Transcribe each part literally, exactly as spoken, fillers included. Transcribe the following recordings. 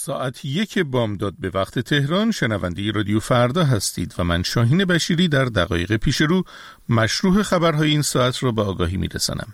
ساعت یک بامداد به وقت تهران شنونده رادیو فردا هستید و من شاهین بشیری در دقایق پیش رو مشروح خبرهای این ساعت را به آگاهی میرسانم.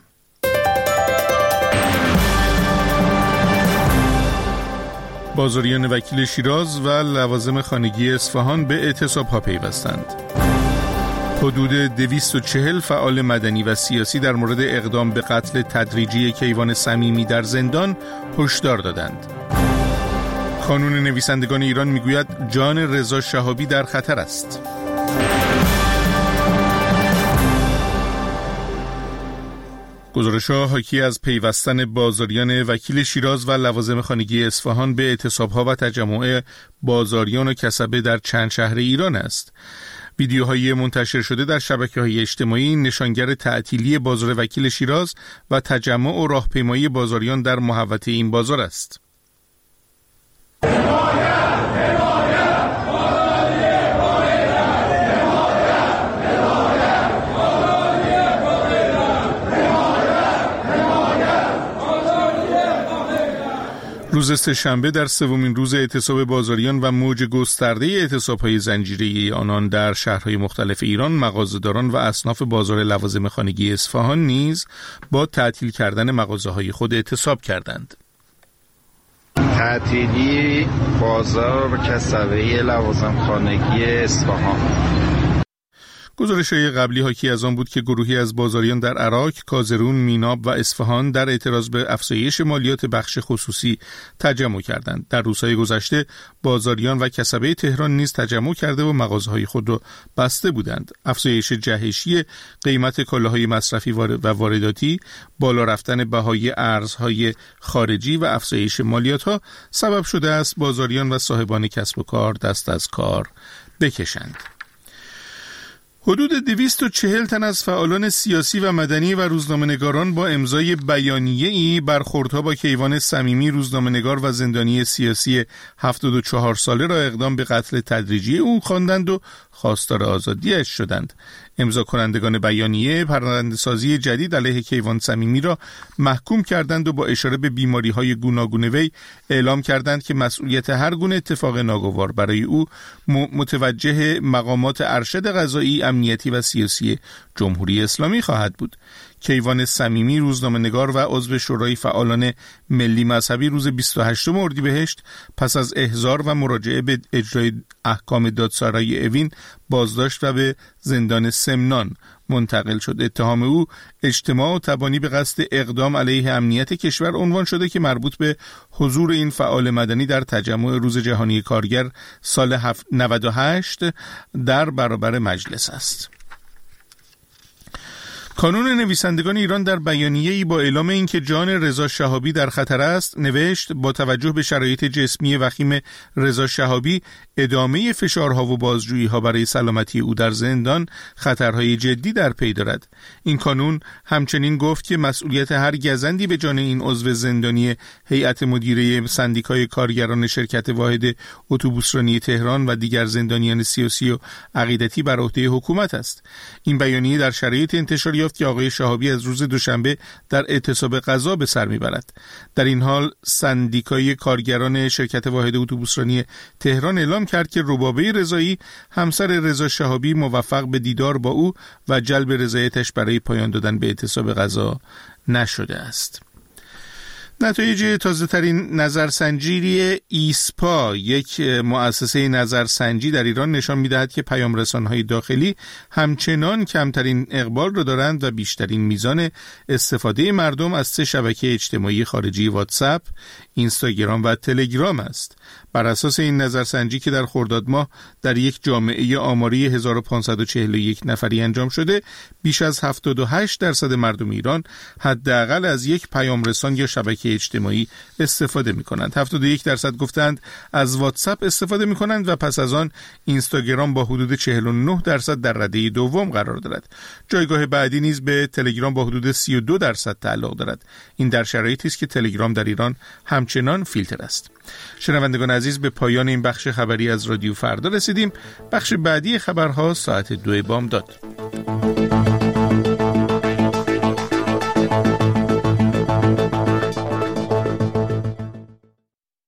بازاریان وکیل شیراز و لوازم خانگی اصفهان به اعتصاب‌ها پیوستند. حدود دویست و چهل فعال مدنی و سیاسی در مورد اقدام به قتل تدریجی کیوان صمیمی در زندان هشدار دادند. کانون نویسندگان ایران میگوید جان رضا شهابی در خطر است. گزارش‌ها حاکی از پیوستن بازاریان وکیل شیراز و لوازم خانگی اصفهان به اعتصاب‌ها و تجمع بازاریان و کسبه در چند شهر ایران است. ویدیوهای منتشر شده در شبکه‌های اجتماعی نشانگر تعطیلی بازار وکیل شیراز و تجمع و راهپیمایی بازاریان در محوطه این بازار است. روز سه‌شنبه در سومین روز اعتصاب بازاریان و موج گسترده اعتصاب‌های زنجیره‌ای آنان در شهرهای مختلف ایران، مغازه‌داران و اصناف بازار لوازم خانگی اصفهان نیز با تعطیل کردن مغازه‌های خود اعتصاب کردند. تعطیلی بازار و کسبه لوازم خانگی اصفهان. گزارش‌های قبلی حاکی از آن بود که گروهی از بازاریان در عراق، کازرون، میناب و اصفهان در اعتراض به افزایش مالیات بخش خصوصی تجمع کردند. در روزهای گذشته بازاریان و کسبه تهران نیز تجمع کرده و مغازه‌های خود را بسته بودند. افزایش جهشی قیمت کالاهای مصرفی و وارداتی، بالا رفتن بهای ارزهای خارجی و افزایش مالیات‌ها سبب شده است بازاریان و صاحبان کسب و کار دست از کار بکشند. حدود دویست و چهل تن از فعالان سیاسی و مدنی و روزنامه‌نگاران با امضای بیانیه‌ای برخوردها با کیوان صمیمی، روزنامه‌نگار و زندانی سیاسی هفتاد و چهار ساله را اقدام به قتل تدریجی او خواندند و خواستار آزادی‌اش شدند. امضا کنندگان بیانیه پرونده‌سازی جدید علیه کیوان صمیمی را محکوم کردند و با اشاره به بیماری‌های گوناگون وی اعلام کردند که مسئولیت هر گونه اتفاق ناگوار برای او متوجه مقامات ارشد قضایی، امنیتی و سیاسی جمهوری اسلامی خواهد بود. کیوان صمیمی، روزنامه‌نگار و عضو شورای فعالان ملی مذهبی، روز بیست و هشتم اردیبهشت پس از احضار و مراجعه به اجرای احکام دادسرای اوین بازداشت و به زندان سمنان منتقل شد. اتهام او اجتماع و تبانی به قصد اقدام علیه امنیت کشور عنوان شده که مربوط به حضور این فعال مدنی در تجمع روز جهانی کارگر سال نود و هشت در برابر مجلس است. کانون نویسندگان ایران در بیانیه‌ای با اعلام اینکه جان رضا شهابی در خطر است نوشت: با توجه به شرایط جسمی وخیم رضا شهابی، ادامه فشارها و بازجویی‌ها برای سلامتی او در زندان خطرهای جدی در پی دارد. این کانون همچنین گفت که مسئولیت هر گزندی به جان این عضو زندانی هیئت مدیره سندیکای کارگران شرکت واحد اتوبوسرانی تهران و دیگر زندانیان سیاسی و عقیدتی بر عهده حکومت است. این بیانیه در شرایط انتشار یافت که آقای شهابی از روز دوشنبه در اعتصاب غذا به سر میبرد. در این حال سندیکای کارگران شرکت واحد اتوبوسرانی تهران اعلام کرد که ربابه رضایی، همسر رضا شهابی، موفق به دیدار با او و جلب رضایتش برای پایان دادن به اعتصاب غذا نشده است. نتایج تازه ترین نظرسنجی ایسپا، یک مؤسسه نظرسنجی در ایران، نشان می‌دهد که پیام رسان‌های داخلی همچنان کمترین اقبال را دارند و بیشترین میزان استفاده مردم از سه شبکه اجتماعی خارجی واتساپ، اینستاگرام و تلگرام است. بر اساس این نظرسنجی که در خرداد ماه در یک جامعه آماری هزار و پانصد و چهل و یک نفری انجام شده، بیش از هفتاد و هشت درصد مردم ایران حداقل از یک پیام رسان یا شبکه اجتماعی استفاده می کنند. هفتاد و یک درصد گفتند از واتساپ استفاده می کنند و پس از آن اینستاگرام با حدود چهل و نه درصد در رده دوم قرار دارد. جایگاه بعدی نیز به تلگرام با حدود سی و دو درصد تعلق دارد. این در شرایطی است که تلگرام در ایران همچنان فیلتر است. شنوندگان عزیز، به پایان این بخش خبری از رادیو فردا رسیدیم. بخش بعدی خبرها ساعت دو بامداد.